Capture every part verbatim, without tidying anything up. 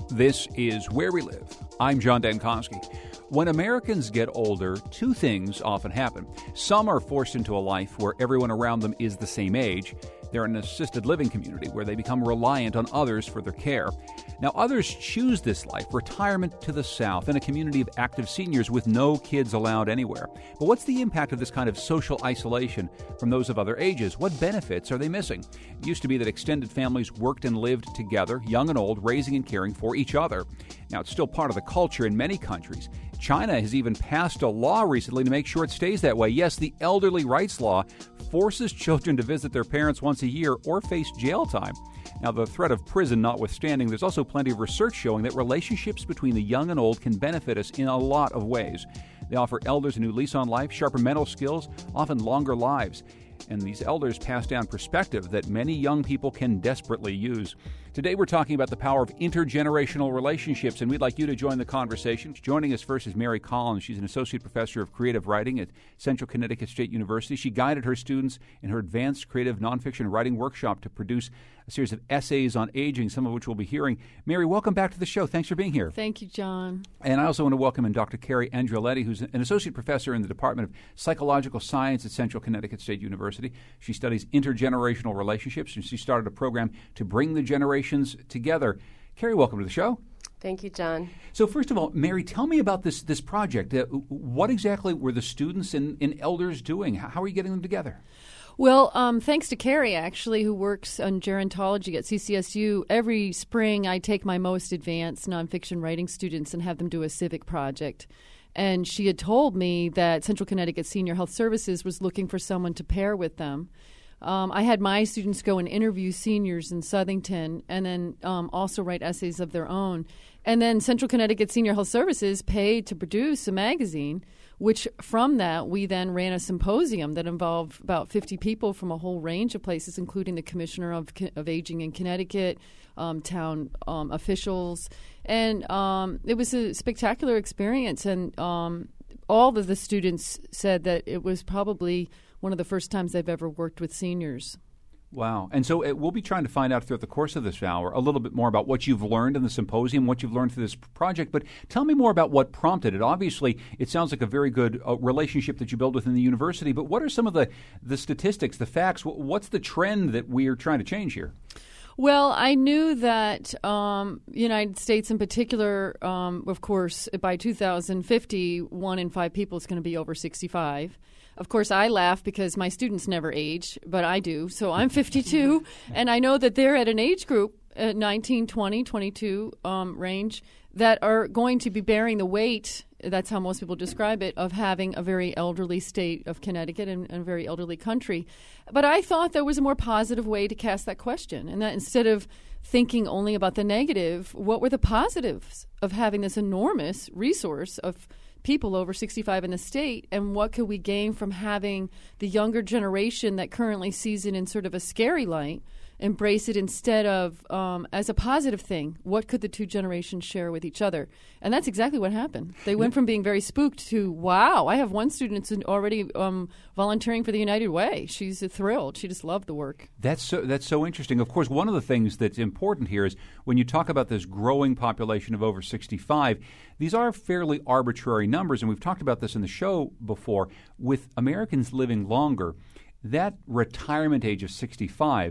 This is Where We Live. I'm John Dankosky. When Americans get older, two things often happen. Some are forced into a life where everyone around them is the same age. They're in an assisted living community where they become reliant on others for their care. Now, others choose this life, retirement to the south, in a community of active seniors with no kids allowed anywhere. But what's the impact of this kind of social isolation from those of other ages? What benefits are they missing? It used to be that extended families worked and lived together, young and old, raising and caring for each other. Now, it's still part of the culture in many countries. China has even passed a law recently to make sure it stays that way. Yes, the elderly rights law forces children to visit their parents once a year or face jail time. Now, the threat of prison notwithstanding, there's also plenty of research showing that relationships between the young and old can benefit us in a lot of ways. They offer elders a new lease on life, sharper mental skills, often longer lives. And these elders pass down perspective that many young people can desperately use. Today we're talking about the power of intergenerational relationships, and we'd like you to join the conversation. Joining us first is Mary Collins. She's an associate professor of creative writing at Central Connecticut State University. She guided her students in her advanced creative nonfiction writing workshop to produce a series of essays on aging, some of which we'll be hearing. Mary, welcome back to the show. Thanks for being here. Thank you, John. And I also want to welcome in Doctor Carrie Andreletti, who's an associate professor in the Department of Psychological Science at Central Connecticut State University. She studies intergenerational relationships, and she started a program to bring the generations together. Carrie, welcome to the show. Thank you, John. So first of all, Mary, tell me about this this project. Uh, what exactly were the students and, and elders doing? How are you getting them together? Well, um, thanks to Carrie, actually, who works on gerontology at C C S U. Every spring, I take my most advanced nonfiction writing students and have them do a civic project. And she had told me that Central Connecticut Senior Health Services was looking for someone to pair with them. Um, I had my students go and interview seniors in Southington and then um, also write essays of their own. And then Central Connecticut Senior Health Services paid to produce a magazine, which from that we then ran a symposium that involved about fifty people from a whole range of places, including the Commissioner of, of Aging in Connecticut, um, town um, officials. And um, it was a spectacular experience. And um, all of the students said that it was probably one of the first times they've ever worked with seniors. Wow. And so uh, we'll be trying to find out throughout the course of this hour a little bit more about what you've learned in the symposium, what you've learned through this project. But tell me more about what prompted it. Obviously, it sounds like a very good uh, relationship that you build within the university. But what are some of the, the statistics, the facts? What's the trend that we are trying to change here? Well, I knew that um, United States in particular, um, of course, by two thousand fifty, one in five people is going to be over sixty-five. Of course, I laugh because my students never age, but I do. So I'm fifty-two, and I know that they're at an age group, at nineteen, twenty, twenty-two um, range, that are going to be bearing the weight, that's how most people describe it, of having a very elderly state of Connecticut and, and a very elderly country. But I thought there was a more positive way to cast that question, and that instead of thinking only about the negative, what were the positives of having this enormous resource of people over sixty-five in the state, and what could we gain from having the younger generation that currently sees it in sort of a scary light embrace it instead of um, as a positive thing? What could the two generations share with each other? And that's exactly what happened. They went from being very spooked to, wow, I have one student that's already um, volunteering for the United Way. She's thrilled. She just loved the work. That's so, that's so interesting. Of course, one of the things that's important here is when you talk about this growing population of over sixty-five, these are fairly arbitrary numbers, and we've talked about this in the show before. With Americans living longer, that retirement age of sixty-five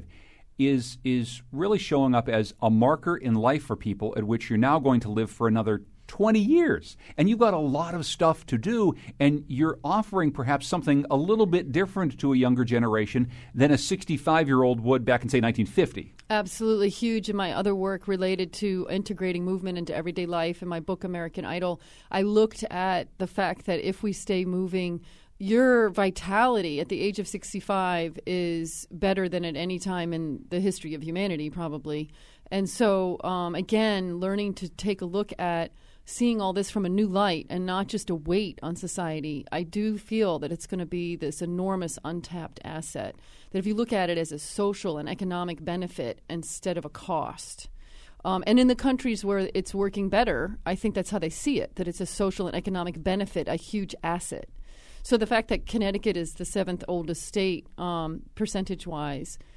is is really showing up as a marker in life for people at which you're now going to live for another twenty years. And you've got a lot of stuff to do, and you're offering perhaps something a little bit different to a younger generation than a sixty-five-year-old would back in, say, nineteen fifty. Absolutely huge. In my other work related to integrating movement into everyday life, in my book, American Idol, I looked at the fact that if we stay moving, your vitality at the age of sixty-five is better than at any time in the history of humanity, probably. And so, um, again, learning to take a look at seeing all this from a new light and not just a weight on society, I do feel that it's going to be this enormous untapped asset, that if you look at it as a social and economic benefit instead of a cost. Um, and in the countries where it's working better, I think that's how they see it, that it's a social and economic benefit, a huge asset. So the fact that Connecticut is the seventh oldest state, um, percentage-wise,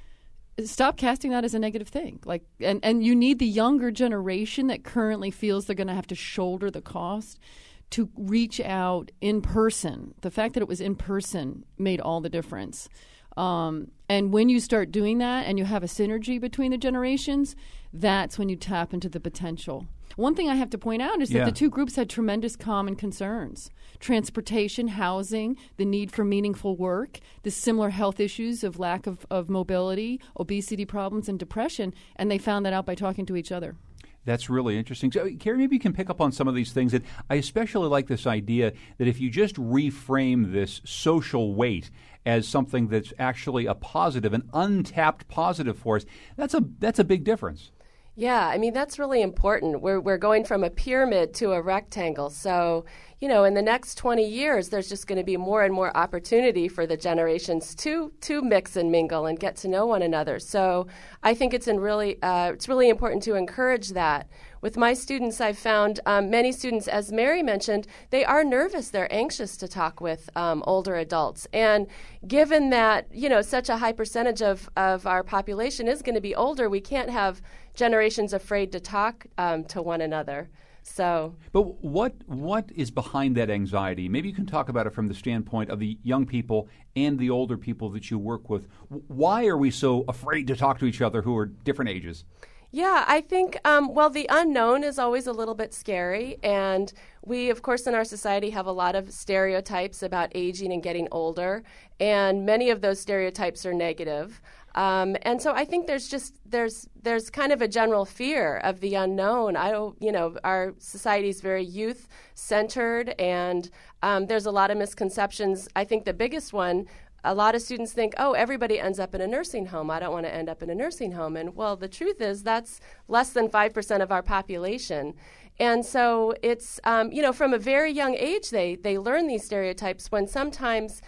stop casting that as a negative thing. Like, and, and you need the younger generation that currently feels they're going to have to shoulder the cost to reach out in person. The fact that it was in person made all the difference. Um, and when you start doing that and you have a synergy between the generations, that's when you tap into the potential. One thing I have to point out is yeah. that the two groups had tremendous common concerns. Transportation, housing, the need for meaningful work, the similar health issues of lack of, of mobility, obesity problems, and depression, and they found that out by talking to each other. That's really interesting. So, Carrie, maybe you can pick up on some of these things. That I especially like this idea that if you just reframe this social weight as something that's actually a positive, an untapped positive force, that's a that's a big difference. Yeah, I mean, that's really important. We're we're going from a pyramid to a rectangle. So, you know, in the next twenty years, there's just going to be more and more opportunity for the generations to to mix and mingle and get to know one another. So I think it's in really uh, it's really important to encourage that. With my students, I've found um, many students, as Mary mentioned, they are nervous. They're anxious to talk with um, older adults. And given that, you know, such a high percentage of, of our population is going to be older, we can't have generations afraid to talk um, to one another. So, but what what is behind that anxiety? Maybe you can talk about it from the standpoint of the young people and the older people that you work with. Why are we so afraid to talk to each other who are different ages? Yeah, I think, um, well, the unknown is always a little bit scary. And we, of course, in our society have a lot of stereotypes about aging and getting older. And many of those stereotypes are negative. Um, and so I think there's just, there's there's kind of a general fear of the unknown. I don't, you know, our society is very youth-centered, and um, there's a lot of misconceptions. I think the biggest one, a lot of students think, oh, everybody ends up in a nursing home. I don't want to end up in a nursing home. And, well, the truth is that's less than five percent of our population. And so it's, um, you know, from a very young age, they, they learn these stereotypes when sometimes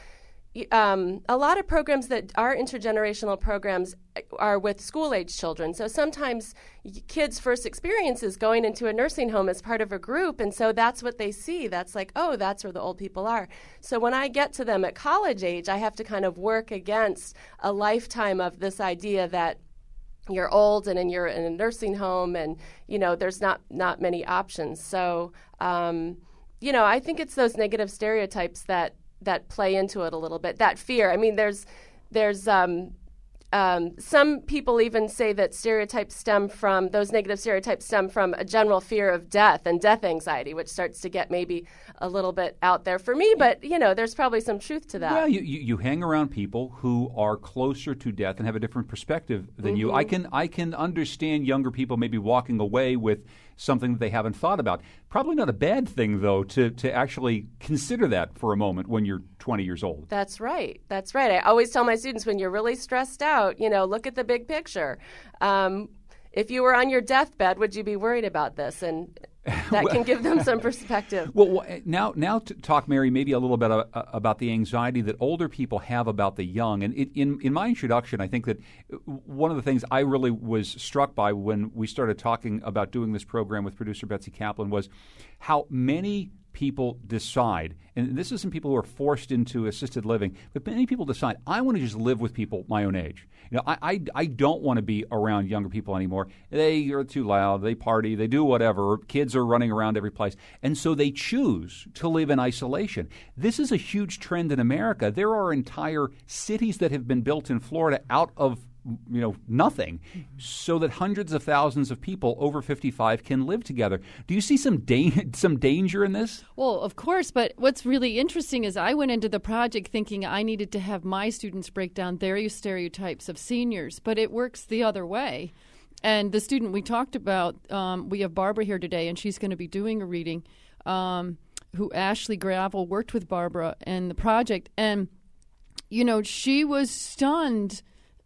um, a lot of programs that are intergenerational programs are with school-age children. So sometimes kids' first experiences going into a nursing home as part of a group, and so that's what they see. That's like, oh, that's where the old people are. So when I get to them at college age, I have to kind of work against a lifetime of this idea that you're old and, and you're in a nursing home, and, you know, there's not, not many options. So, um, you know, I think it's those negative stereotypes that that play into it a little bit. That fear. I mean, there's there's um, um, some people even say that stereotypes stem from, those negative stereotypes stem from a general fear of death and death anxiety, which starts to get maybe a little bit out there for me. But, you know, there's probably some truth to that. Well, you, you, you hang around people who are closer to death and have a different perspective than mm-hmm. you. I can I can understand younger people maybe walking away with something that they haven't thought about. Probably not a bad thing, though, to, to actually consider that for a moment when you're twenty years old. That's right. That's right. I always tell my students, when you're really stressed out, you know, look at the big picture. Um, if you were on your deathbed, would you be worried about this? And that can give them some perspective. Well, now, now to talk, Mary, maybe a little bit uh, about the anxiety that older people have about the young. And it, in in my introduction, I think that one of the things I really was struck by when we started talking about doing this program with producer Betsy Kaplan was how many people decide, and this isn't people who are forced into assisted living, but many people decide, I want to just live with people my own age. You know, I, I, I don't want to be around younger people anymore. They are too loud, they party, they do whatever, kids are running around every place, and so they choose to live in isolation. This is a huge trend in America. There are entire cities that have been built in Florida out of you know, nothing, so that hundreds of thousands of people over fifty-five can live together. Do you see some da- some danger in this? Well, of course, but what's really interesting is I went into the project thinking I needed to have my students break down their stereotypes of seniors, but it works the other way. And the student we talked about, um, we have Barbara here today, and she's going to be doing a reading, um, who Ashley Gravel worked with Barbara in the project. And, you know, she was stunned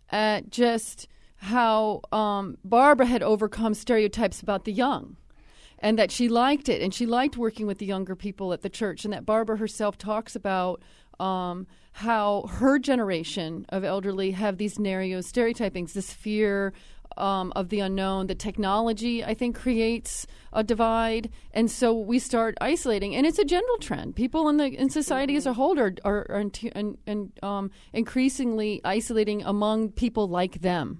at just how um, Barbara had overcome stereotypes about the young, and that she liked it, and she liked working with the younger people at the church, and that Barbara herself talks about um, how her generation of elderly have these narrow stereotypings, this fear um, of the unknown. The technology, I think, creates a divide, and so we start isolating. And it's a general trend. People in the in society as a whole are are, are in, in, in, um, increasingly isolating among people like them.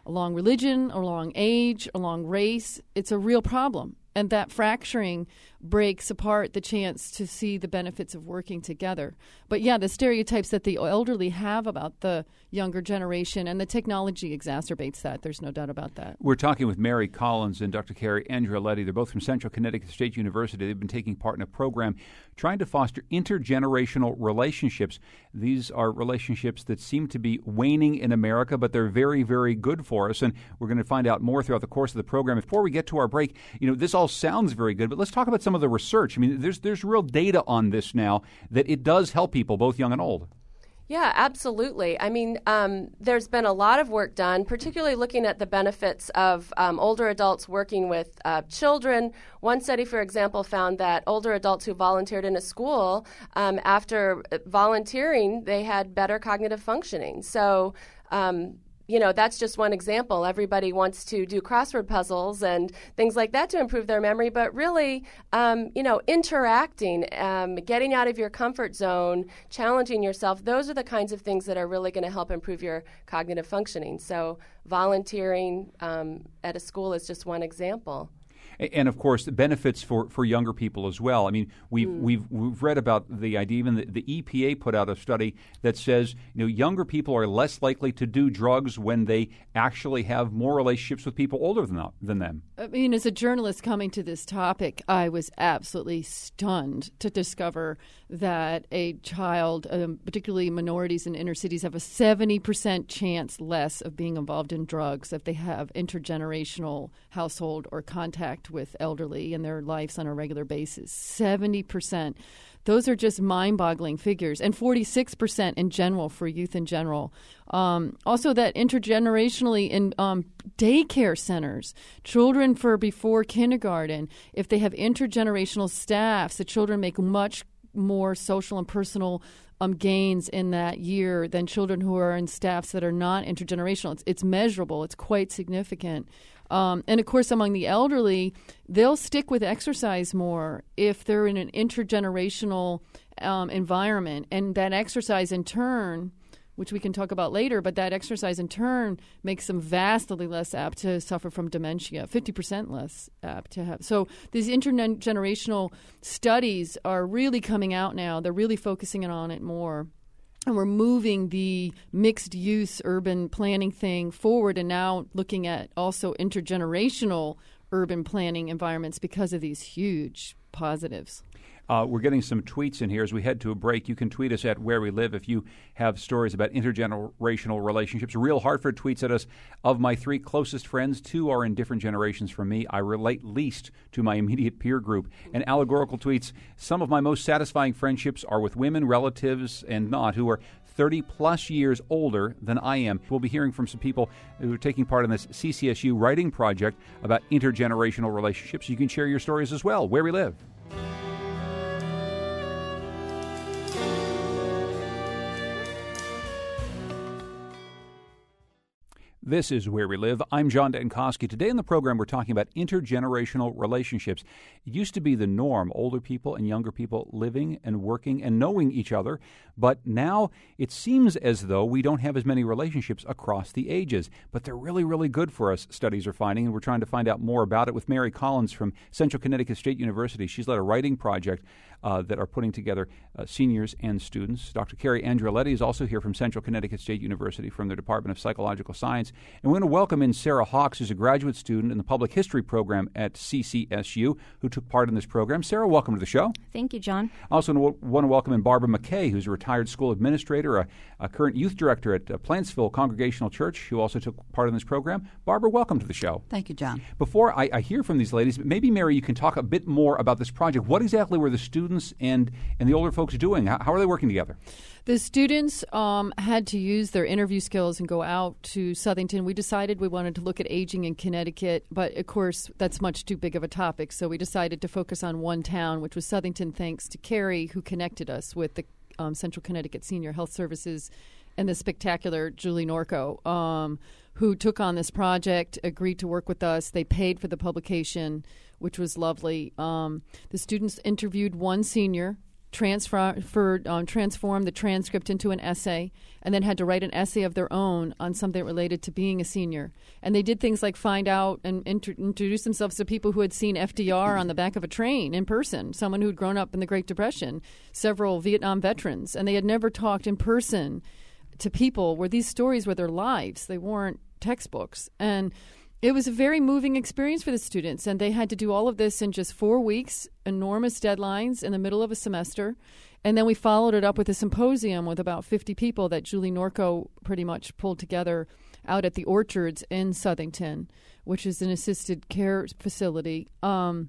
along religion, along age, along race. It's a real problem. And that fracturing breaks apart the chance to see the benefits of working together. But yeah, the stereotypes that the elderly have about the younger generation, and the technology exacerbates that. There's no doubt about that. We're talking with Mary Collins and Doctor Carrie Andreoletti. They're both from Central Connecticut State University. They've been taking part in a program trying to foster intergenerational relationships. These are relationships that seem to be waning in America, but they're very, very good for us. And we're going to find out more throughout the course of the program. Before we get to our break, you know, this all sounds very good, but let's talk about some of the research. I mean, there's there's real data on this now that it does help people, both young and old. Yeah, absolutely. I mean, um, there's been a lot of work done, particularly looking at the benefits of um, older adults working with uh, children. One study, for example, found that older adults who volunteered in a school, um, after volunteering, they had better cognitive functioning. So, um, you know, that's just one example. Everybody wants to do crossword puzzles and things like that to improve their memory, but really, um, you know, interacting, um, getting out of your comfort zone, challenging yourself, those are the kinds of things that are really going to help improve your cognitive functioning. So volunteering um, at a school is just one example. And, of course, the benefits for, for younger people as well. I mean, we've, mm. we've, we've read about the idea, even the, the E P A put out a study that says, you know, younger people are less likely to do drugs when they actually have more relationships with people older than, than them. I mean, as a journalist coming to this topic, I was absolutely stunned to discover that a child, um, particularly minorities in inner cities, have a seventy percent chance less of being involved in drugs if they have intergenerational household or contact with elderly in their lives on a regular basis. seventy percent. Those are just mind-boggling figures. And forty-six percent in general for youth in general. Um, also that intergenerationally in um, daycare centers, children for before kindergarten, if they have intergenerational staffs, the children make much more social and personal um, gains in that year than children who are in staffs that are not intergenerational. It's, it's measurable. It's quite significant. Um, and, of course, among the elderly, they'll stick with exercise more if they're in an intergenerational um, environment. And that exercise, in turn, which we can talk about later, but that exercise, in turn, makes them vastly less apt to suffer from dementia, fifty percent less apt to have. So these intergenerational studies are really coming out now. They're really focusing on it more. And we're moving the mixed-use urban planning thing forward and now looking at also intergenerational urban planning environments because of these huge positives. Uh, we're getting some tweets in here as we head to a break. You can tweet us at Where We Live if you have stories about intergenerational relationships. Real Hartford tweets at us, of my three closest friends, two are in different generations from me. I relate least to my immediate peer group. And Allegorical tweets, some of my most satisfying friendships are with women, relatives, and not, who are thirty plus years older than I am. We'll be hearing from some people who are taking part in this C C S U writing project about intergenerational relationships. You can share your stories as well. Where We Live. This is Where We Live. I'm John Dankosky. Today in the program, we're talking about intergenerational relationships. It used to be the norm, older people and younger people living and working and knowing each other. But now it seems as though we don't have as many relationships across the ages. But they're really, really good for us, studies are finding, and we're trying to find out more about it with Mary Collins from Central Connecticut State University. She's led a writing project uh, that are putting together uh, seniors and students. Doctor Carrie Andreoletti is also here from Central Connecticut State University from the Department of Psychological Science. And we're going to welcome in Sarah Hawks, who's a graduate student in the Public History program at C C S U, who took part in this program. Sarah, welcome to the show. Thank you, John. I also want to welcome in Barbara McKay, who's a retired school administrator, a, a current youth director at uh, Plantsville Congregational Church, who also took part in this program. Barbara, welcome to the show. Thank you, John. Before I, I hear from these ladies, maybe, Mary, you can talk a bit more about this project. What exactly were the students and, and the older folks doing? How, how are they working together? The students um, had to use their interview skills and go out to Southington. We decided we wanted to look at aging in Connecticut, but of course that's much too big of a topic. So we decided to focus on one town, which was Southington, thanks to Carrie, who connected us with the um, Central Connecticut Senior Health Services and the spectacular Julie Norco, um, who took on this project, agreed to work with us. They paid for the publication, which was lovely. Um, the students interviewed one senior transfer, um, transform the transcript into an essay, and then had to write an essay of their own on something related to being a senior. And they did things like find out and inter- introduce themselves to people who had seen F D R on the back of a train in person, someone who had grown up in the Great Depression, several Vietnam veterans, and they had never talked in person to people where these stories were their lives. They weren't textbooks. And it was a very moving experience for the students, and they had to do all of this in just four weeks, enormous deadlines in the middle of a semester. And then we followed it up with a symposium with about fifty people that Julie Norco pretty much pulled together out at the Orchards in Southington, which is an assisted care facility. Um,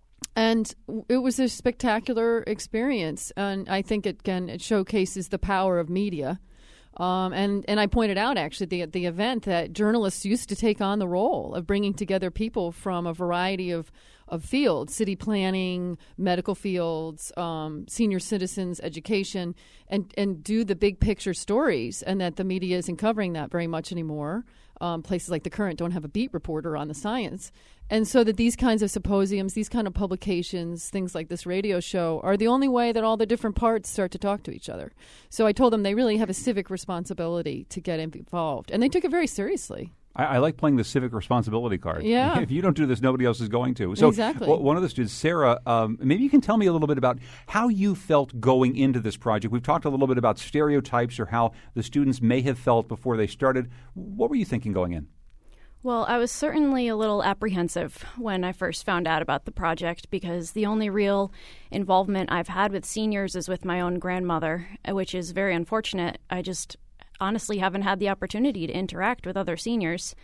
and it was a spectacular experience. And I think, it, again, it showcases the power of media. Um, and, and I pointed out, actually, the, at the event that journalists used to take on the role of bringing together people from a variety of, of fields, city planning, medical fields, um, senior citizens, education, and, and do the big picture stories, and that the media isn't covering that very much anymore. Um, places like The Current don't have a beat reporter on the science. And so that these kinds of symposiums, these kind of publications, things like this radio show are the only way that all the different parts start to talk to each other. So I told them they really have a civic responsibility to get involved. And they took it very seriously. I, I like playing the civic responsibility card. Yeah. If you don't do this, nobody else is going to. So exactly. w- one of the students, Sarah, um, maybe you can tell me a little bit about how you felt going into this project. We've talked a little bit about stereotypes or how the students may have felt before they started. What were you thinking going in? Well, I was certainly a little apprehensive when I first found out about the project, because the only real involvement I've had with seniors is with my own grandmother, which is very unfortunate. I just honestly haven't had the opportunity to interact with other seniors.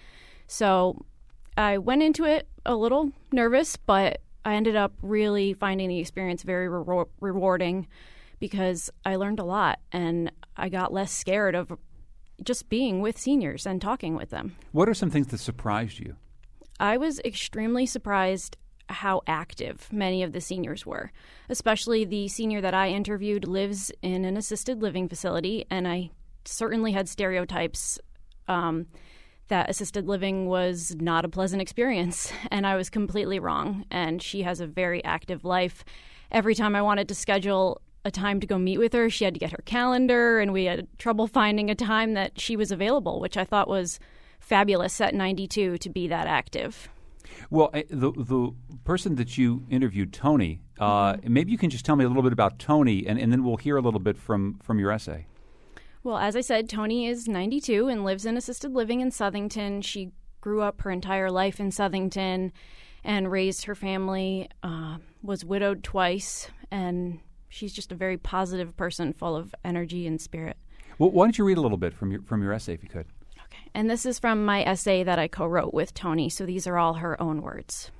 So I went into it a little nervous, but I ended up really finding the experience very re- rewarding because I learned a lot and I got less scared of just being with seniors and talking with them. What are some things that surprised you? I was extremely surprised how active many of the seniors were. Especially the senior that I interviewed lives in an assisted living facility, and I certainly had stereotypes um, that assisted living was not a pleasant experience, and I was completely wrong. And she has a very active life. Every time I wanted to schedule a time to go meet with her, she had to get her calendar, and we had trouble finding a time that she was available, which I thought was fabulous at ninety-two to be that active. Well, the the person that you interviewed, Tony, uh, mm-hmm. maybe you can just tell me a little bit about Tony, and, and then we'll hear a little bit from, from your essay. Well, as I said, Tony is ninety-two and lives in assisted living in Southington. She grew up her entire life in Southington and raised her family, uh, was widowed twice, and she's just a very positive person, full of energy and spirit. Well, why don't you read a little bit from your from your essay, if you could? Okay. And this is from my essay that I co-wrote with Tony, so these are all her own words.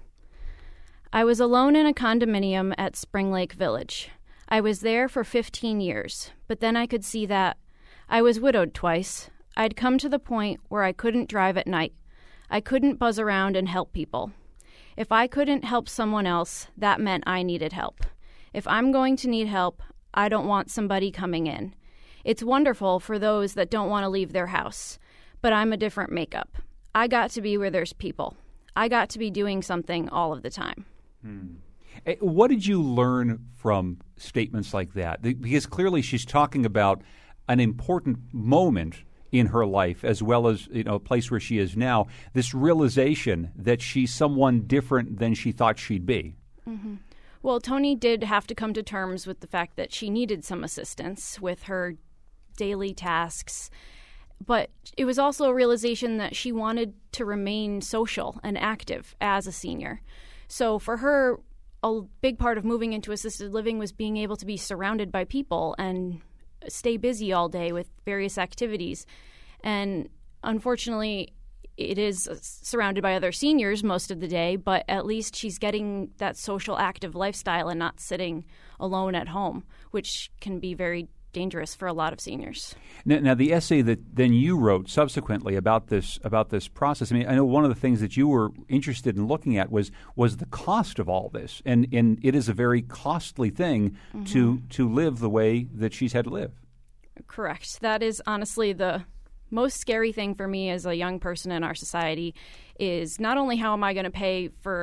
I was alone in a condominium at Spring Lake Village. I was there for fifteen years, but then I could see that I was widowed twice. I'd come to the point where I couldn't drive at night. I couldn't buzz around and help people. If I couldn't help someone else, that meant I needed help. If I'm going to need help, I don't want somebody coming in. It's wonderful for those that don't want to leave their house, but I'm a different makeup. I got to be where there's people. I got to be doing something all of the time. Hmm. What did you learn from statements like that? Because clearly she's talking about an important moment in her life, as well as, you know, a place where she is now, this realization that she's someone different than she thought she'd be. Mm-hmm. Well, Tony did have to come to terms with the fact that she needed some assistance with her daily tasks, but it was also a realization that she wanted to remain social and active as a senior. So for her, a big part of moving into assisted living was being able to be surrounded by people and stay busy all day with various activities. And unfortunately, it is surrounded by other seniors most of the day, but at least she's getting that social active lifestyle and not sitting alone at home, which can be very dangerous for a lot of seniors. Now, now the essay that then you wrote subsequently about this about this process, I mean, I know one of the things that you were interested in looking at was was the cost of all this, and, and it is a very costly thing mm-hmm. to to live the way that she's had to live. Correct. That is honestly the most scary thing for me as a young person in our society is not only how am I going to pay for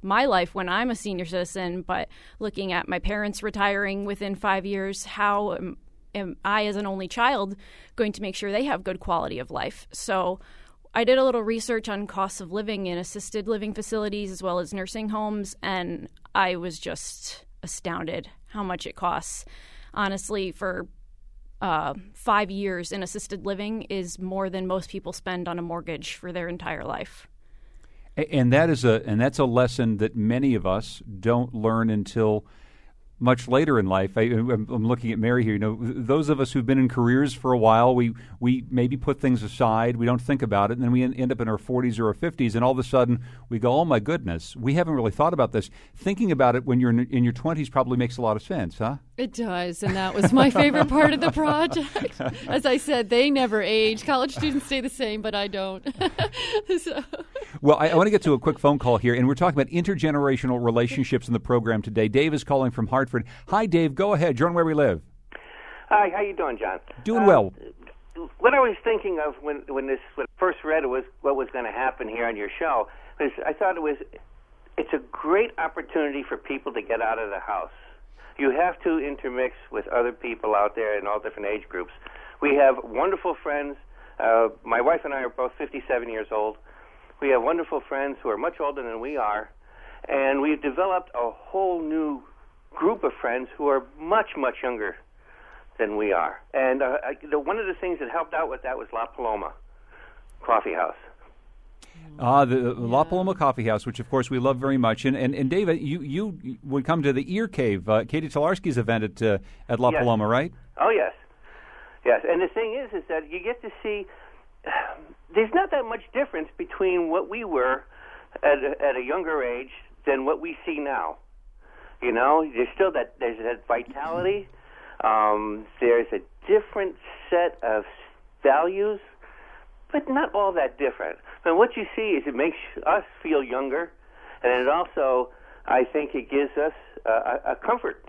my life when I'm a senior citizen, but looking at my parents retiring within five years, how am, am I as an only child going to make sure they have good quality of life? So I did a little research on costs of living in assisted living facilities as well as nursing homes, and I was just astounded how much it costs. Honestly, for uh, five years in assisted living is more than most people spend on a mortgage for their entire life. And that is a and that's a lesson that many of us don't learn until much later in life. I, I'm looking at Mary here. You know, those of us who've been in careers for a while, we we maybe put things aside, we don't think about it, and then we end up in our forties or our fifties, and all of a sudden we go, "Oh my goodness, we haven't really thought about this." Thinking about it when you're in, in your twenties probably makes a lot of sense, huh? It does, and that was my favorite part of the project. As I said, they never age. College students stay the same, but I don't. so. Well, I, I want to get to a quick phone call here, and we're talking about intergenerational relationships in the program today. Dave is calling from Hartford. Hi, Dave. Go ahead. You're on Where We Live. Hi. How you doing, John? Doing well. Uh, what I was thinking of when when this when I first read it was what was going to happen here on your show was I thought it was it's a great opportunity for people to get out of the house. You have to intermix with other people out there in all different age groups. We have wonderful friends. Uh, my wife and I are both fifty-seven years old. We have wonderful friends who are much older than we are, and we've developed a whole new group of friends who are much, much younger than we are. And uh, I, the, one of the things that helped out with that was La Paloma Coffee House. Ah, the, the yeah. La Paloma Coffee House, which, of course, we love very much. And, and, and David, you, you would come to the Ear Cave, uh, Katie Tolarski's event at, uh, at La yes. Paloma, right? Oh, yes. Yes, and the thing is, is that you get to see there's not that much difference between what we were at a, at a younger age than what we see now. You know, there's still that there's that vitality. Um, there's a different set of values, but not all that different. And what you see is it makes us feel younger, and it also, I think, it gives us uh, a, a comfort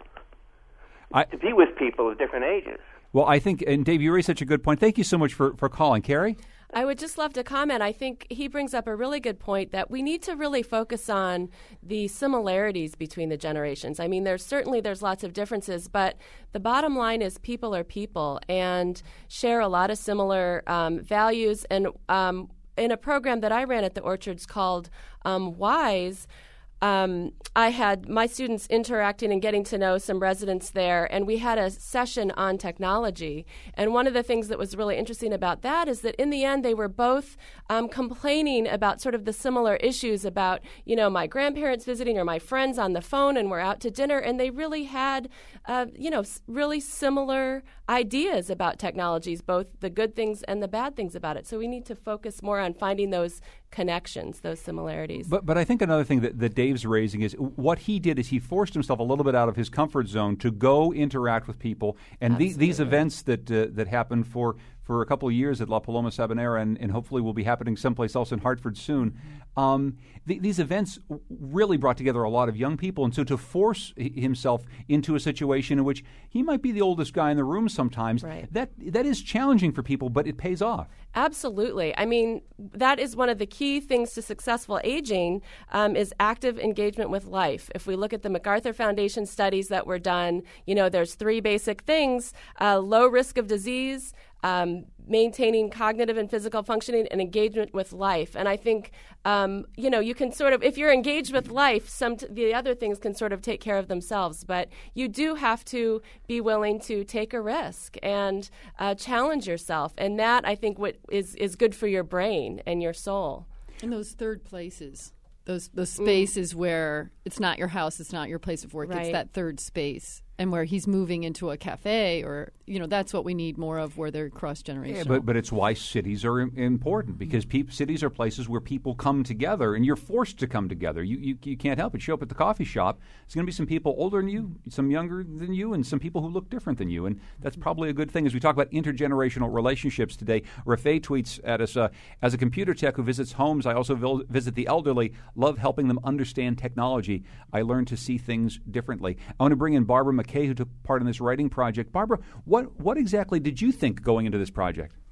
I, to be with people of different ages. Well, I think, and Dave, you raised such a good point. Thank you so much for, for calling. Carrie? I would just love to comment. I think he brings up a really good point that we need to really focus on the similarities between the generations. I mean, there's certainly there's lots of differences, but the bottom line is people are people and share a lot of similar um, values. And um, in a program that I ran at the Orchards called um, WISE, Um, I had my students interacting and getting to know some residents there, and we had a session on technology. And one of the things that was really interesting about that is that in the end, they were both um, complaining about sort of the similar issues about, you know, my grandparents visiting or my friends on the phone, and we're out to dinner, and they really had, uh, you know, really similar ideas about technologies, both the good things and the bad things about it. So we need to focus more on finding those connections, those similarities. But but I think another thing that, that Dave's raising is what he did is he forced himself a little bit out of his comfort zone to go interact with people. And the, these events that uh, that happened for, for a couple of years at La Paloma Sabanera and, and hopefully will be happening someplace else in Hartford soon, um, the, these events really brought together a lot of young people. And so to force himself into a situation in which he might be the oldest guy in the room sometimes, right. that that is challenging for people, but it pays off. Absolutely. I mean, that is one of the key things to successful aging um, is active engagement with life. If we look at the MacArthur Foundation studies that were done, you know, there's three basic things: uh, low risk of disease, um, maintaining cognitive and physical functioning, and engagement with life. And I think, um, you know, you can sort of, if you're engaged with life, some t- the other things can sort of take care of themselves. But you do have to be willing to take a risk and uh, challenge yourself. And that, I think, what is, is good for your brain and your soul. And those third places, those those spaces mm. where it's not your house, it's not your place of work, right. It's that third space. And where he's moving into a cafe or, you know, that's what we need more of where they're cross-generational. Yeah, but, but it's why cities are im- important because pe- cities are places where people come together and you're forced to come together. You, you you can't help it. Show up at the coffee shop. There's going to be some people older than you, some younger than you, and some people who look different than you. And that's probably a good thing. As we talk about intergenerational relationships today, Rafay tweets at us, uh, as a computer tech who visits homes, I also vil- visit the elderly, love helping them understand technology. I learn to see things differently. I want to bring in Barbara McKay, who took part in this writing project. Barbara, what what exactly did you think going into this project?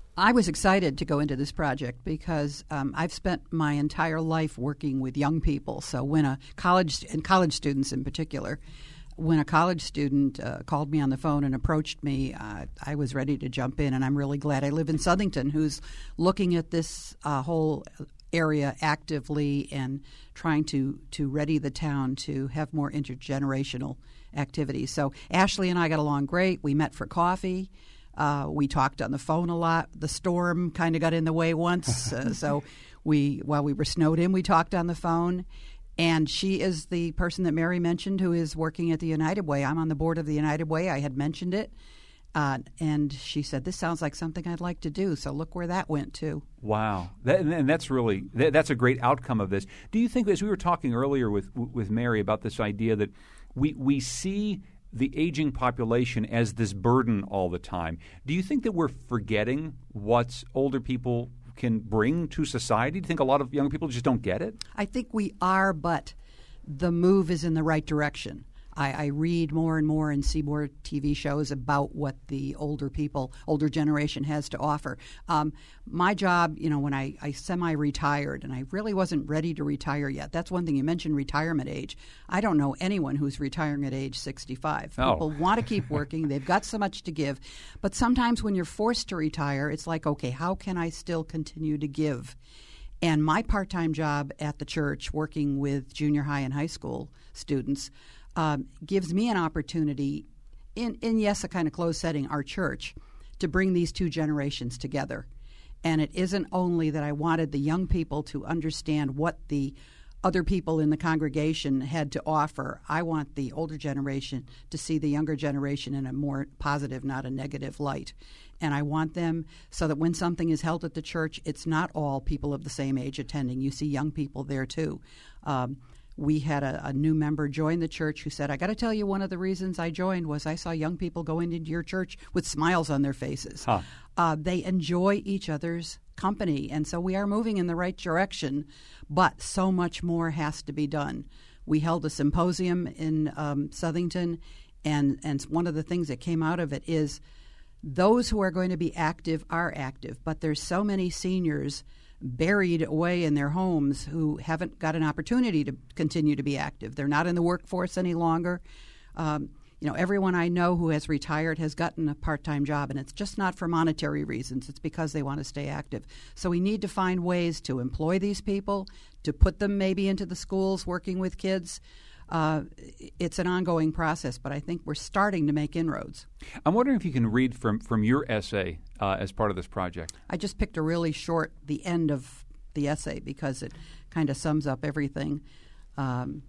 I was excited to go into this project because um, I've spent my entire life working with young people. So when a college, and college students in particular, when a college student uh, called me on the phone and approached me, uh, I was ready to jump in, and I'm really glad I live in Southington, who's looking at this uh, whole area actively and trying to, to ready the town to have more intergenerational activities. So Ashley and I got along great. We met for coffee. Uh, we talked on the phone a lot. The storm kind of got in the way once, uh, so we while we were snowed in, we talked on the phone. And she is the person that Mary mentioned who is working at the United Way. I'm on the board of the United Way. I had mentioned it, uh, and she said, "This sounds like something I'd like to do." So look where that went to. Wow, that, and that's really that, that's a great outcome of this. Do you think, as we were talking earlier with with Mary about this idea that we we see the aging population as this burden all the time. Do you think that we're forgetting what older people can bring to society? Do you think a lot of young people just don't get it? I think we are, but the move is in the right direction. I, I read more and more and see more T V shows about what the older people, older generation has to offer. Um, my job, you know, when I, I semi-retired, and I really wasn't ready to retire yet. That's one thing. You mentioned retirement age. I don't know anyone who's retiring at age sixty-five. Oh. People want to keep working. They've got so much to give. But sometimes when you're forced to retire, it's like, okay, how can I still continue to give? And my part-time job at the church, working with junior high and high school students, Um, gives me an opportunity, in, in, yes, a kind of closed setting, our church, to bring these two generations together. And it isn't only that I wanted the young people to understand what the other people in the congregation had to offer. I want the older generation to see the younger generation in a more positive, not a negative light. And I want them so that when something is held at the church, it's not all people of the same age attending. You see young people there, too. Um, We had a, a new member join the church who said, I got to tell you, one of the reasons I joined was I saw young people going into your church with smiles on their faces. Huh. Uh, they enjoy each other's company, and so we are moving in the right direction, but so much more has to be done. We held a symposium in um, Southington, and, and one of the things that came out of it is those who are going to be active are active, but there's so many seniors buried away in their homes who haven't got an opportunity to continue to be active. They're not in the workforce any longer. Um, you know, everyone I know who has retired has gotten a part-time job, and it's just not for monetary reasons. It's because they want to stay active. So we need to find ways to employ these people, to put them maybe into the schools working with kids. Uh, it's an ongoing process, but I think we're starting to make inroads. I'm wondering if you can read from, from your essay uh, as part of this project. I just picked a really short, the end of the essay, because it kind of sums up everything. Um,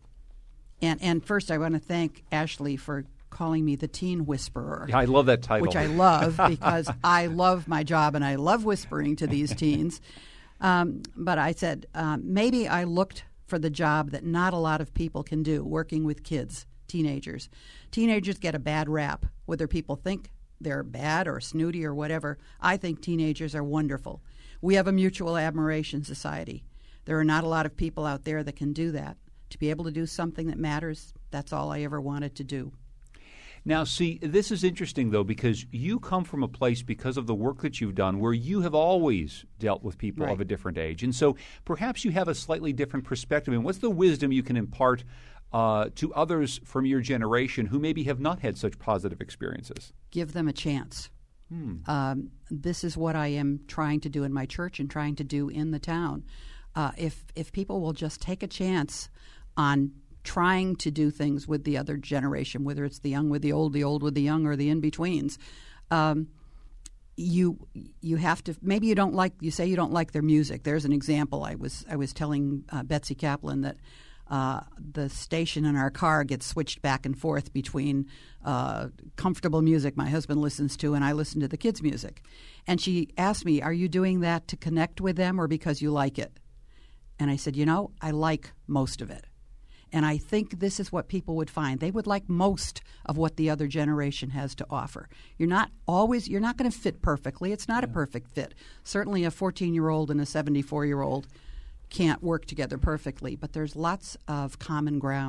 and, and first, I want to thank Ashley for calling me the teen whisperer. Yeah, I love that title. Which I love because I love my job and I love whispering to these teens. Um, but I said, um, maybe I looked for the job that not a lot of people can do, working with kids, teenagers. Teenagers get a bad rap, whether people think they're bad or snooty or whatever. I think teenagers are wonderful. We have a mutual admiration society. There are not a lot of people out there that can do that. To be able to do something that matters, that's all I ever wanted to do. Now, see, this is interesting, though, because you come from a place, because of the work that you've done, where you have always dealt with people right. of a different age. And so perhaps you have a slightly different perspective. And what's the wisdom you can impart uh, to others from your generation who maybe have not had such positive experiences? Give them a chance. Hmm. Um, this is what I am trying to do in my church and trying to do in the town. Uh, if if people will just take a chance on trying to do things with the other generation, whether it's the young with the old, the old with the young, or the in-betweens. Um, you you have to, maybe you don't like, you say you don't like their music. There's an example. I was I was telling uh, Betsy Kaplan that uh, the station in our car gets switched back and forth between uh, comfortable music my husband listens to and I listen to the kids' music. And she asked me, are you doing that to connect with them or because you like it? And I said, you know, I like most of it. And I think this is what people would find. They would like most of what the other generation has to offer. You're not always, you're not going to fit perfectly. It's not yeah. a perfect fit. Certainly a fourteen-year-old and a seventy-four-year-old can't work together perfectly, but there's lots of common ground.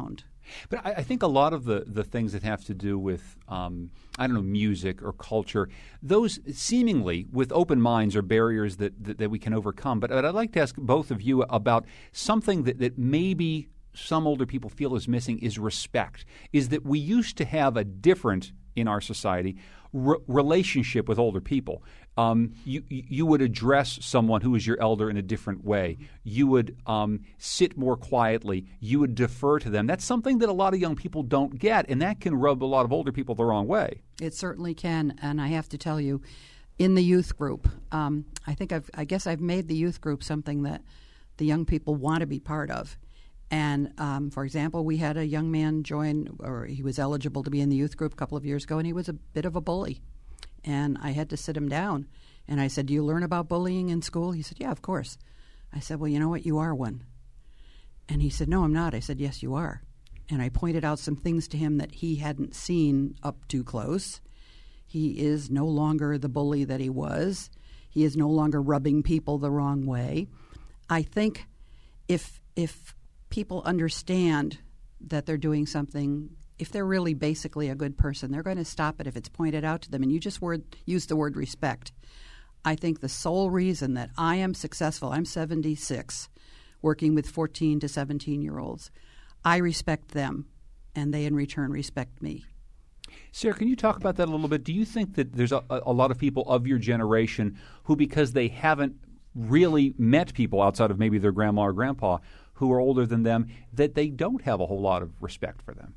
But I, I think a lot of the, the things that have to do with, um, I don't know, music or culture, those seemingly, with open minds, are barriers that, that, that we can overcome. But, but I'd like to ask both of you about something that, that maybe some older people feel is missing is respect, is that we used to have a different, in our society, re- relationship with older people. Um, you you would address someone who is your elder in a different way. You would um, sit more quietly. You would defer to them. That's something that a lot of young people don't get, and that can rub a lot of older people the wrong way. It certainly can, and I have to tell you, in the youth group, um, I think I've, I guess I've made the youth group something that the young people want to be part of. And, um, for example, we had a young man join, or he was eligible to be in the youth group a couple of years ago, and he was a bit of a bully. And I had to sit him down. And I said, do you learn about bullying in school? He said, yeah, of course. I said, well, you know what? You are one. And he said, no, I'm not. I said, yes, you are. And I pointed out some things to him that he hadn't seen up too close. He is no longer the bully that he was. He is no longer rubbing people the wrong way. I think if if people understand that they're doing something, if they're really basically a good person, they're going to stop it if it's pointed out to them. And you just word, use the word respect. I think the sole reason that I am successful, I'm seventy-six, working with fourteen to seventeen-year-olds, I respect them, and they in return respect me. Sarah, can you talk about that a little bit? Do you think that there's a, a lot of people of your generation who, because they haven't really met people outside of maybe their grandma or grandpa who are older than them, that they don't have a whole lot of respect for them?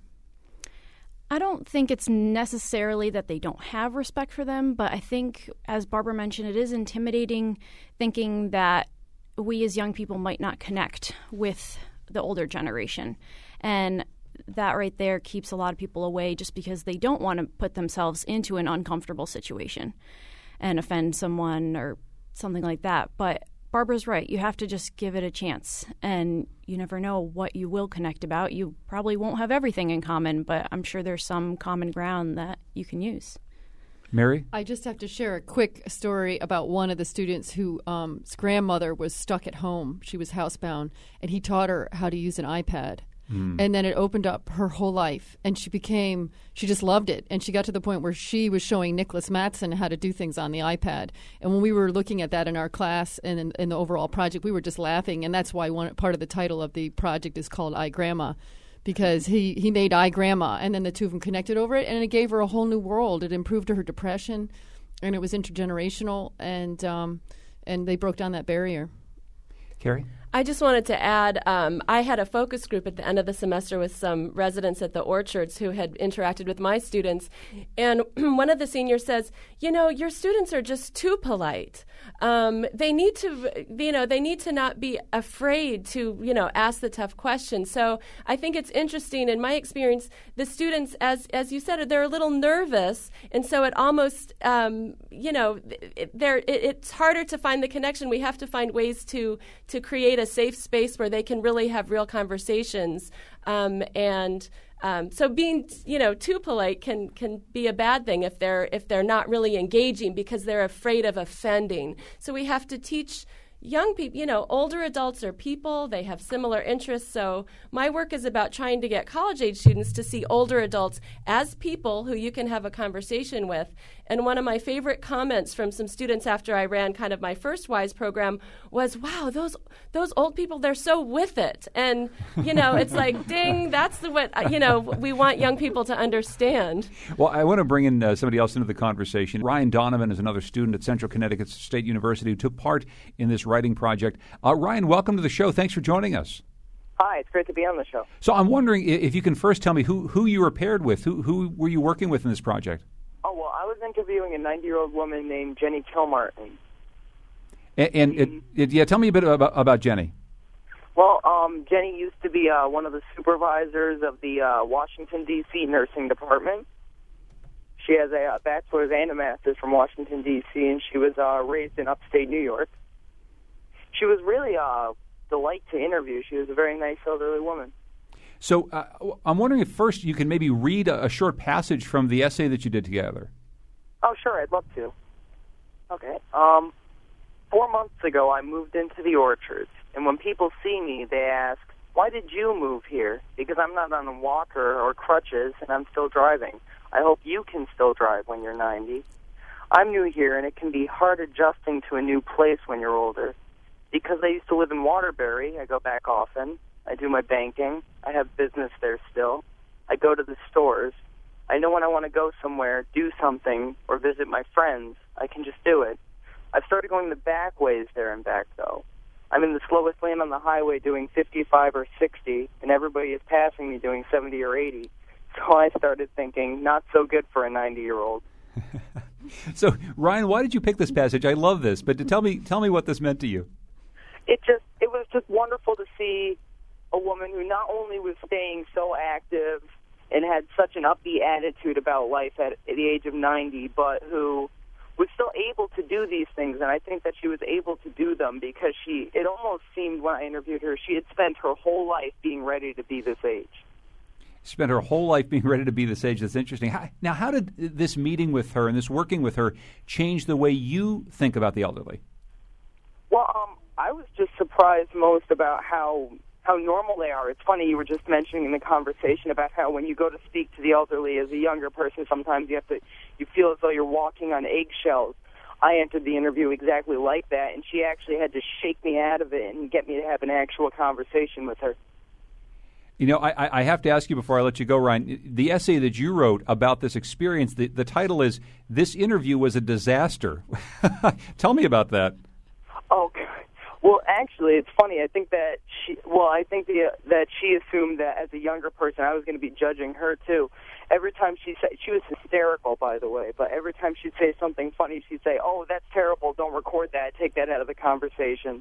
I don't think it's necessarily that they don't have respect for them, but I think, as Barbara mentioned, it is intimidating thinking that we as young people might not connect with the older generation. And that right there keeps a lot of people away just because they don't want to put themselves into an uncomfortable situation and offend someone or something like that. But Barbara's right. You have to just give it a chance, and you never know what you will connect about. You probably won't have everything in common, but I'm sure there's some common ground that you can use. Mary? I just have to share a quick story about one of the students whose um, grandmother was stuck at home. She was housebound, and he taught her how to use an iPad. Mm. And then it opened up her whole life, and she became, she just loved it. And she got to the point where she was showing Nicholas Matson how to do things on the iPad. And when we were looking at that in our class and in, in the overall project, we were just laughing. And that's why one part of the title of the project is called iGrandma, because he, he made iGrandma, and then the two of them connected over it, and it gave her a whole new world. It improved her depression, and it was intergenerational, and um, and they broke down that barrier. Carrie? I just wanted to add, um, I had a focus group at the end of the semester with some residents at the Orchards who had interacted with my students. And one of the seniors says, you know, your students are just too polite. Um, they need to, you know, they need to not be afraid to, you know, ask the tough questions. So I think it's interesting. In my experience, the students, as as you said, they're a little nervous. And so it almost, um, you know, it, they're, it, it's harder to find the connection. We have to find ways to to create a safe space where they can really have real conversations. Um, and um, so being, you know, too polite can can be a bad thing if they're if they're not really engaging because they're afraid of offending. So we have to teach young people, you know, older adults are people. They have similar interests. So my work is about trying to get college-age students to see older adults as people who you can have a conversation with. And one of my favorite comments from some students after I ran kind of my first WISE program was, wow, those those old people, they're so with it. And, you know, it's like, ding, that's the what, you know, we want young people to understand. Well, I want to bring in uh, somebody else into the conversation. Ryan Donovan is another student at Central Connecticut State University who took part in this writing project. Uh, Ryan, welcome to the show. Thanks for joining us. Hi, it's great to be on the show. So I'm wondering if you can first tell me who, who you were paired with. Who, who were you working with in this project? Oh, well, I was interviewing a ninety-year-old woman named Jenny Kilmartin. And, and it, it, yeah, tell me a bit about, about Jenny. Well, um, Jenny used to be uh, one of the supervisors of the uh, Washington, D C nursing department. She has a, a bachelor's and a master's from Washington, D C, and she was uh, raised in upstate New York. She was really a delight to interview. She was a very nice elderly woman. So uh, I'm wondering if first you can maybe read a, a short passage from the essay that you did together. Oh, sure, I'd love to. Okay. Um, four months ago, I moved into the Orchards, and when people see me, they ask, why did you move here? Because I'm not on a walker or crutches, and I'm still driving. I hope you can still drive when you're ninety. I'm new here, and it can be hard adjusting to a new place when you're older. Because I used to live in Waterbury, I go back often. I do my banking. I have business there still. I go to the stores. I know when I want to go somewhere, do something, or visit my friends, I can just do it. I've started going the back ways there and back, though. I'm in the slowest lane on the highway doing fifty-five or sixty, and everybody is passing me doing seventy or eighty. So I started thinking, not so good for a ninety-year-old. So, Ryan, why did you pick this passage? I love this, but to tell me, tell me what this meant to you. It just, it was just wonderful to see a woman who not only was staying so active and had such an upbeat attitude about life at, at the age of ninety, but who was still able to do these things. And I think that she was able to do them because she, it almost seemed when I interviewed her, she had spent her whole life being ready to be this age. Spent her whole life being ready to be this age. That's interesting. How, now, how did this meeting with her and this working with her change the way you think about the elderly? Well, um, I was just surprised most about how how normal they are. It's funny, you were just mentioning in the conversation about how when you go to speak to the elderly as a younger person, sometimes you have to, you feel as though you're walking on eggshells. I entered the interview exactly like that, and she actually had to shake me out of it and get me to have an actual conversation with her. You know, I, I have to ask you before I let you go, Ryan, the essay that you wrote about this experience, the, the title is, "This Interview Was a Disaster." Tell me about that. Oh, God. Well, actually, it's funny. I think that she, well, I think the, that she assumed that as a younger person, I was going to be judging her, too. Every time she said, she was hysterical, by the way, but every time she'd say something funny, she'd say, "Oh, that's terrible. Don't record that. Take that out of the conversation."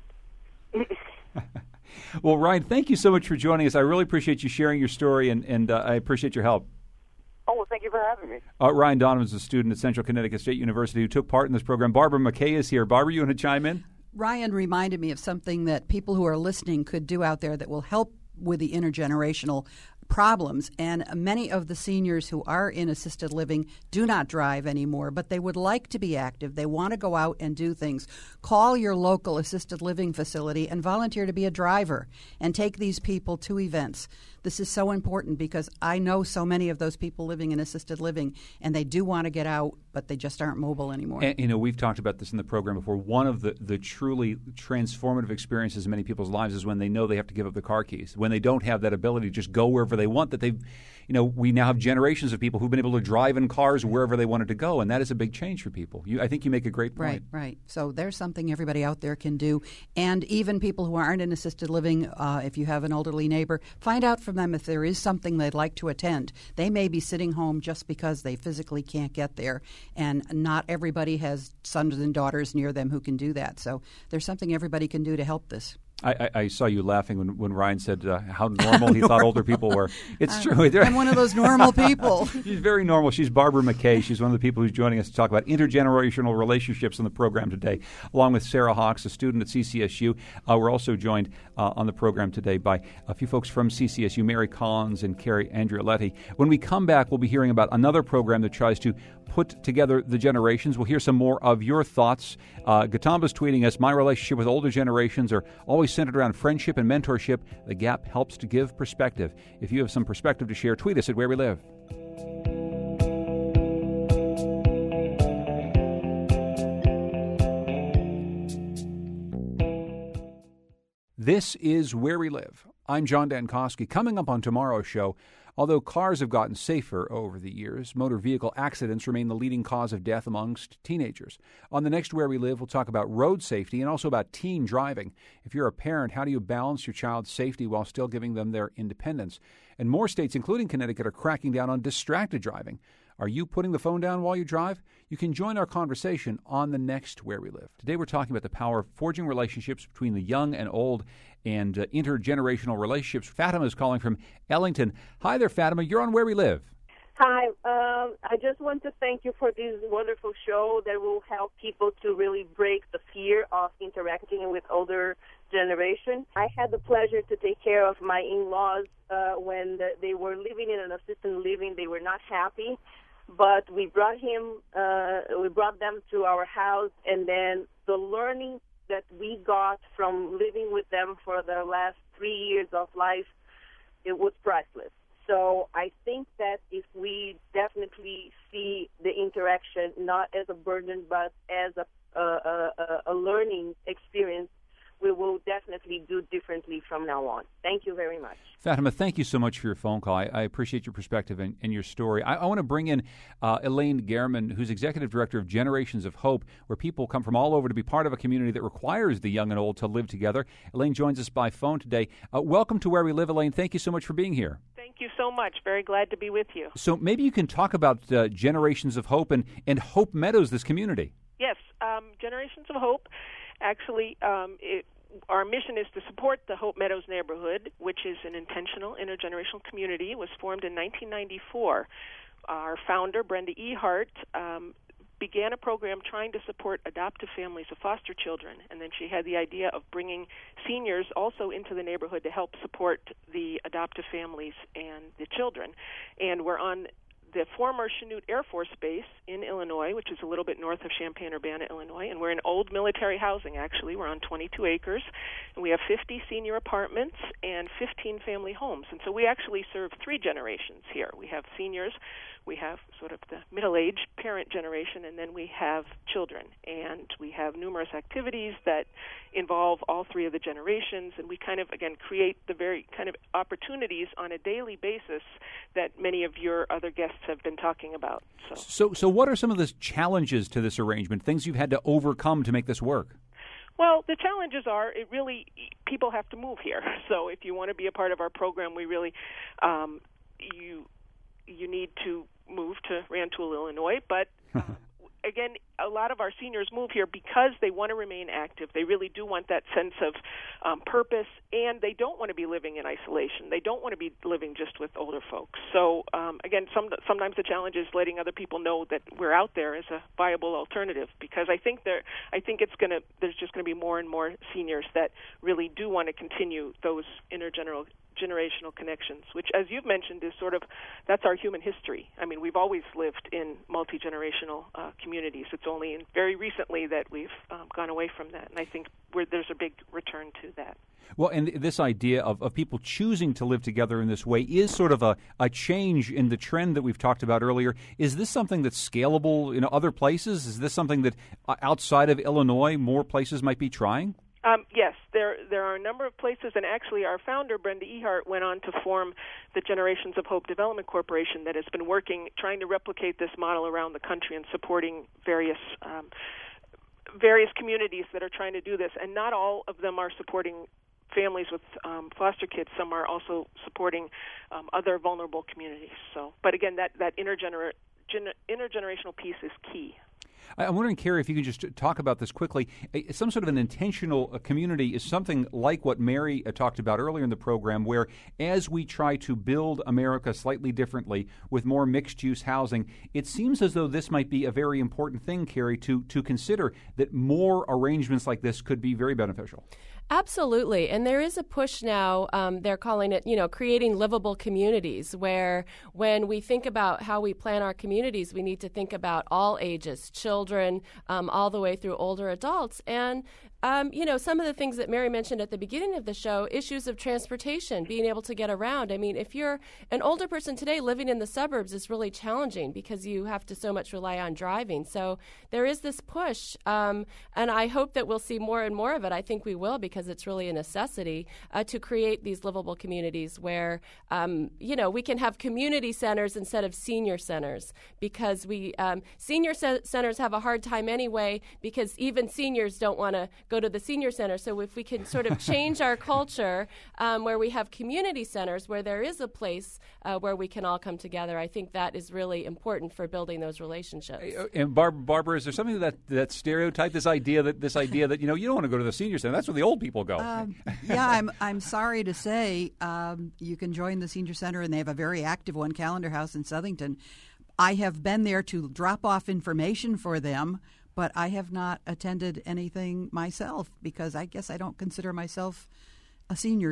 Well, Ryan, thank you so much for joining us. I really appreciate you sharing your story, and, and uh, I appreciate your help. Oh, well, thank you for having me. Uh, Ryan Donovan is a student at Central Connecticut State University who took part in this program. Barbara McKay is here. Barbara, you want to chime in? Ryan reminded me of something that people who are listening could do out there that will help with the intergenerational problems. And many of the seniors who are in assisted living do not drive anymore, but they would like to be active. They want to go out and do things. Call your local assisted living facility and volunteer to be a driver and take these people to events. This is so important because I know so many of those people living in assisted living, and they do want to get out, but they just aren't mobile anymore. And, you know, we've talked about this in the program before. One of the, the truly transformative experiences in many people's lives is when they know they have to give up the car keys, when they don't have that ability to just go wherever they want, that they've, you know, we now have generations of people who've been able to drive in cars wherever they wanted to go, and that is a big change for people. You, I think you make a great point. Right, right. So there's something everybody out there can do. And even people who aren't in assisted living, uh, if you have an elderly neighbor, find out from them if there is something they'd like to attend. They may be sitting home just because they physically can't get there, and not everybody has sons and daughters near them who can do that. So there's something everybody can do to help this. I, I, I saw you laughing when, when Ryan said uh, how normal he thought older people were. It's true. I'm one of those normal people. She's very normal. She's Barbara McKay. She's one of the people who's joining us to talk about intergenerational relationships on the program today, along with Sarah Hawks, a student at C C S U. Uh, we're also joined uh, on the program today by a few folks from C C S U, Mary Collins and Carrie Andrioletti. When we come back, we'll be hearing about another program that tries to put together the generations. We'll hear some more of your thoughts. Uh, Gatamba's tweeting us, "My relationship with older generations are always centered around friendship and mentorship. The Gap helps to give perspective." If you have some perspective to share, tweet us at Where We Live. This is Where We Live. I'm John Dankosky. Coming up on tomorrow's show, although cars have gotten safer over the years, motor vehicle accidents remain the leading cause of death amongst teenagers. On the next Where We Live, we'll talk about road safety and also about teen driving. If you're a parent, how do you balance your child's safety while still giving them their independence? And more states, including Connecticut, are cracking down on distracted driving. Are you putting the phone down while you drive? You can join our conversation on the next Where We Live. Today we're talking about the power of forging relationships between the young and old and uh, intergenerational relationships. Fatima is calling from Ellington. Hi there, Fatima. You're on Where We Live. Hi. Um, I just want to thank you for this wonderful show that will help people to really break the fear of interacting with older generation. I had the pleasure to take care of my in-laws uh, when the, they were living in an assisted living. They were not happy. But we brought him, uh, we brought them to our house, and then the learning that we got from living with them for the last three years of life, it was priceless. So I think that if we definitely see the interaction not as a burden but as a, a, a, a learning experience, we will definitely do differently from now on. Thank you very much. Fatima, thank you so much for your phone call. I, I appreciate your perspective and, and your story. I, I want to bring in uh, Elaine Gehrman, who's Executive Director of Generations of Hope, where people come from all over to be part of a community that requires the young and old to live together. Elaine joins us by phone today. Uh, welcome to Where We Live, Elaine. Thank you so much for being here. Thank you so much. Very glad to be with you. So maybe you can talk about uh, Generations of Hope and, and Hope Meadows, this community. Yes, um, Generations of Hope. Actually, um, it, our mission is to support the Hope Meadows neighborhood, which is an intentional intergenerational community. It was formed in nineteen ninety-four. Our founder, Brenda Ehart, um, began a program trying to support adoptive families of foster children, and then she had the idea of bringing seniors also into the neighborhood to help support the adoptive families and the children. And we're on the former Chanute Air Force Base in Illinois, which is a little bit north of Champaign-Urbana, Illinois, and we're in old military housing, actually. We're on twenty-two acres, and we have fifty senior apartments and fifteen family homes. And so we actually serve three generations here. We have seniors, we have sort of the middle-aged parent generation, and then we have children. And we have numerous activities that involve all three of the generations, and we kind of, again, create the very kind of opportunities on a daily basis that many of your other guests have been talking about. So, so, so what are some of the challenges to this arrangement, things you've had to overcome to make this work? Well, the challenges are, it really, people have to move here. So if you want to be a part of our program, we really, um, you you need to move to Rantoul, Illinois, but um, again, a lot of our seniors move here because they want to remain active. They really do want that sense of um, purpose, and they don't want to be living in isolation. They don't want to be living just with older folks. So, um, again, some, sometimes the challenge is letting other people know that we're out there as a viable alternative, because I think there, I think it's going to, there's just going to be more and more seniors that really do want to continue those intergenerational generational connections, which, as you've mentioned, is sort of, that's our human history. I mean, we've always lived in multi-generational uh, communities. It's only in very recently that we've um, gone away from that, and I think we're, there's a big return to that. Well, and this idea of, of people choosing to live together in this way is sort of a, a change in the trend that we've talked about earlier. Is this something that's scalable in other places? Is this something that uh, outside of Illinois more places might be trying? Um, yes, there there are a number of places, and actually our founder, Brenda Ehart, went on to form the Generations of Hope Development Corporation that has been working, trying to replicate this model around the country and supporting various um, various communities that are trying to do this. And not all of them are supporting families with um, foster kids. Some are also supporting um, other vulnerable communities. So, but again, that, that intergener- gener- intergenerational piece is key. I'm wondering, Carrie, if you could just talk about this quickly. Some sort of an intentional community is something like what Mary talked about earlier in the program, where as we try to build America slightly differently with more mixed-use housing, it seems as though this might be a very important thing, Carrie, to, to consider that more arrangements like this could be very beneficial. Absolutely. And there is a push now, um, they're calling it, you know, creating livable communities, where when we think about how we plan our communities, we need to think about all ages, children, um, all the way through older adults. And Um, you know, some of the things that Mary mentioned at the beginning of the show, issues of transportation, being able to get around. I mean, if you're an older person today living in the suburbs, it's really challenging because you have to so much rely on driving. So there is this push, um, and I hope that we'll see more and more of it. I think we will, because it's really a necessity uh, to create these livable communities where, um, you know, we can have community centers instead of senior centers, because we um, senior c- centers have a hard time anyway, because even seniors don't want to go to the senior center. So if we can sort of change our culture um, where we have community centers where there is a place uh, where we can all come together, I think that is really important for building those relationships. And Bar- Barbara, is there something that that stereotype, this idea that this idea that you know you don't want to go to the senior center? That's where the old people go. Um, yeah, I'm I'm sorry to say um, you can join the senior center, and they have a very active one, Calendar House in Southington. I have been there to drop off information for them, but I have not attended anything myself because I guess I don't consider myself a senior yet.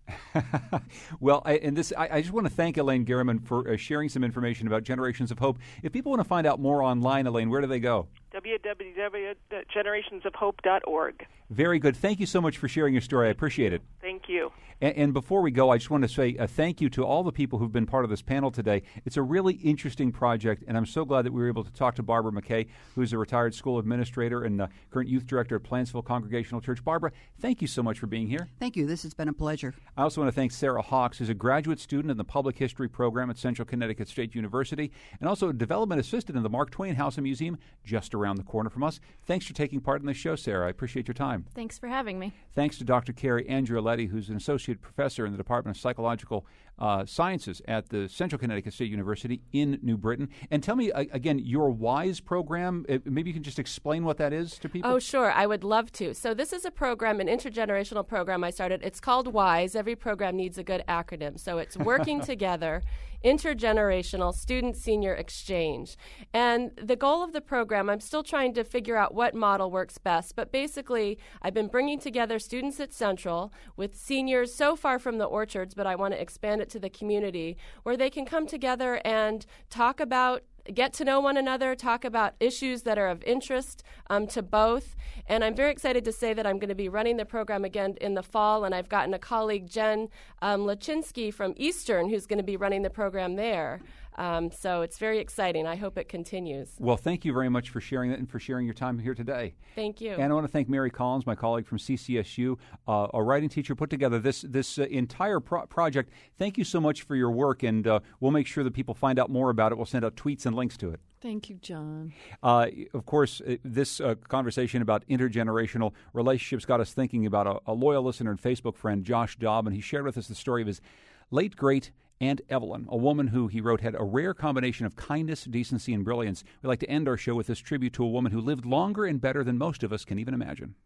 Well, I, and this, I, I just want to thank Elaine Garriman for uh, sharing some information about Generations of Hope. If people want to find out more online, Elaine, where do they go? w w w dot generations of hope dot org. Very good. Thank you so much for sharing your story. I appreciate it. Thank you. And, and before we go, I just want to say a thank you to all the people who've been part of this panel today. It's a really interesting project, and I'm so glad that we were able to talk to Barbara McKay, who's a retired school administrator and uh, current youth director at Planceville Congregational Church. Barbara, thank you so much for being here. Thank you. This has been a pleasure. I also want to thank Sarah Hawks, who's a graduate student in the Public History program at Central Connecticut State University, and also a development assistant in the Mark Twain House and Museum just around the corner from us. Thanks for taking part in this show, Sarah. I appreciate your time. Thanks for having me. Thanks to Doctor Carrie Andrioletti, who's an associate professor in the Department of Psychological uh, Sciences at the Central Connecticut State University in New Britain. And tell me, uh, again, your WISE program, uh, maybe you can just explain what that is to people? Oh, sure. I would love to. So this is a program, an intergenerational program I started. It's called WISE. Every program needs a good acronym. So it's Working Together, Intergenerational Student-Senior Exchange. And the goal of the program, I'm still trying to figure out what model works best, but basically I've been bringing together students at Central with seniors so far from the orchards, but I want to expand it to the community, where they can come together and talk about get to know one another, talk about issues that are of interest um, to both. And I'm very excited to say that I'm going to be running the program again in the fall, and I've gotten a colleague, Jen um, Lachinsky from Eastern, who's going to be running the program there. Um, so it's very exciting. I hope it continues. Well, thank you very much for sharing that and for sharing your time here today. Thank you. And I want to thank Mary Collins, my colleague from C C S U, uh, a writing teacher, put together this this uh, entire pro- project. Thank you so much for your work, and uh, we'll make sure that people find out more about it. We'll send out tweets and links to it. Thank you, John. Uh, of course, uh, this uh, conversation about intergenerational relationships got us thinking about a, a loyal listener and Facebook friend, Josh Dobbin. He shared with us the story of his late great Aunt Evelyn, a woman who, he wrote, had a rare combination of kindness, decency, and brilliance. We'd like to end our show with this tribute to a woman who lived longer and better than most of us can even imagine.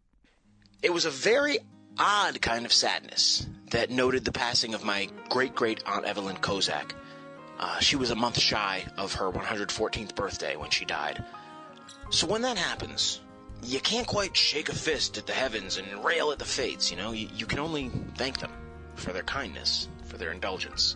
It was a very odd kind of sadness that noted the passing of my great-great-aunt Evelyn Kozak. Uh, she was a month shy of her one hundred fourteenth birthday when she died. So when that happens, you can't quite shake a fist at the heavens and rail at the fates, you know? You, you can only thank them for their kindness, for their indulgence.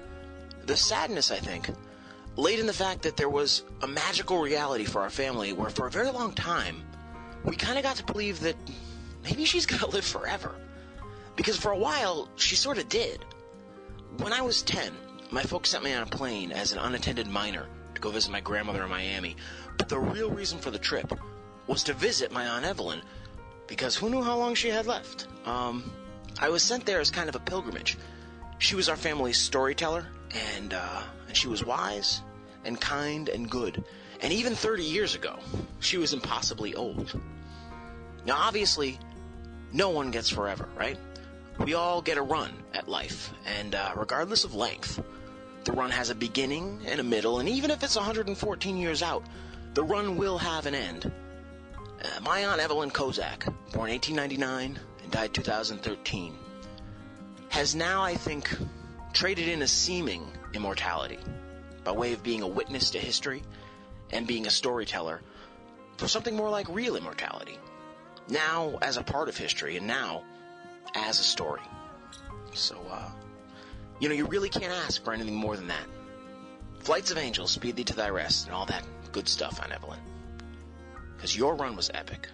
The sadness, I think, laid in the fact that there was a magical reality for our family where for a very long time, we kind of got to believe that maybe she's going to live forever. Because for a while, she sort of did. When I was ten, my folks sent me on a plane as an unattended minor to go visit my grandmother in Miami. But the real reason for the trip was to visit my Aunt Evelyn, because who knew how long she had left? Um, I was sent there as kind of a pilgrimage. She was our family's storyteller, and, uh, and she was wise and kind and good. And even thirty years ago, she was impossibly old. Now, obviously, no one gets forever, right? We all get a run at life, and uh, regardless of length, the run has a beginning and a middle, and even if it's one hundred fourteen years out, the run will have an end. Uh, my Aunt Evelyn Kozak, born eighteen ninety-nine and died two thousand thirteen, has now, I think, traded in a seeming immortality by way of being a witness to history and being a storyteller for something more like real immortality. Now as a part of history, and now as a story. So, uh, you know, you really can't ask for anything more than that. Flights of angels, speed thee to thy rest, and all that good stuff, Aunt Evelyn. Because your run was epic.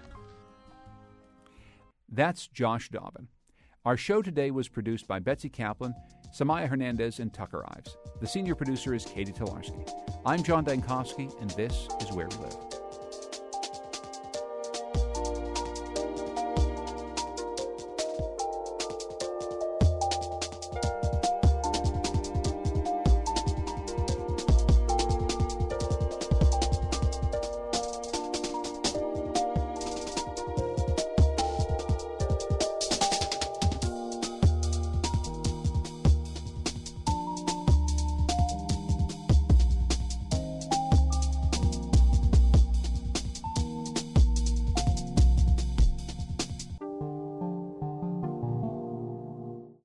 That's Josh Dobbin. Our show today was produced by Betsy Kaplan, Samaya Hernandez, and Tucker Ives. The senior producer is Katie Tolarski. I'm John Dankowski, and this is Where We Live.